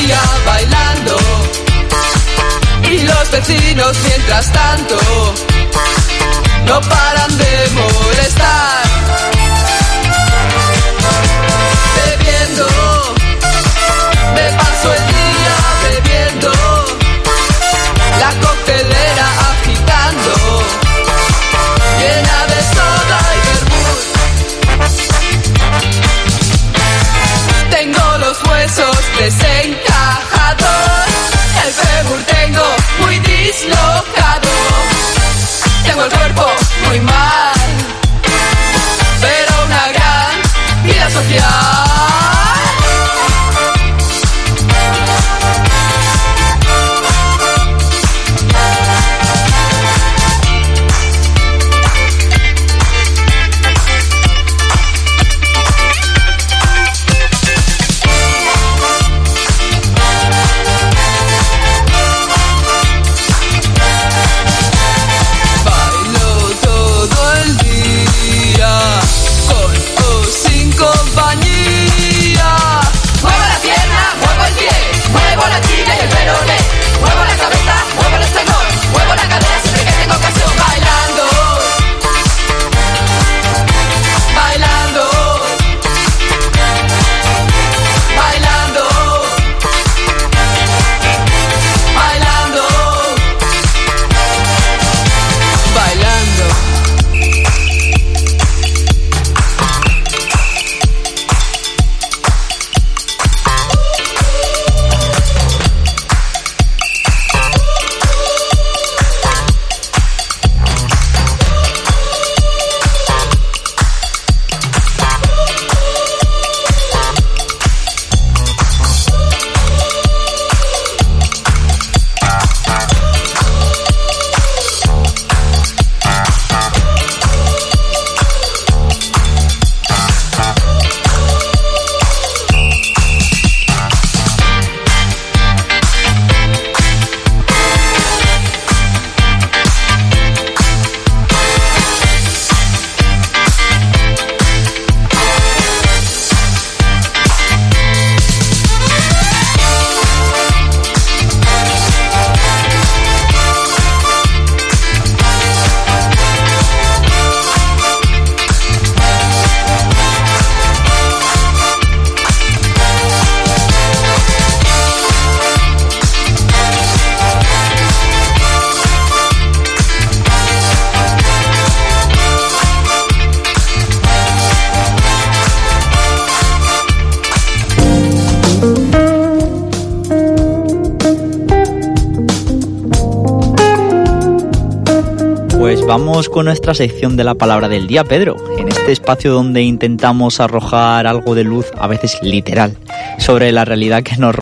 día bailando y los vecinos mientras tanto no paran de molestar. Bebiendo, me paso el día bebiendo, la coctelera agitando, llena de soda y vermut. Tengo los huesos desencajados, el fémur tengo muy dislocado, tengo el cuerpo muy mal, pero una gran vida social. Vamos con nuestra sección de la palabra del día, Pedro, en este espacio donde intentamos arrojar algo de luz, a veces literal, sobre la realidad que nos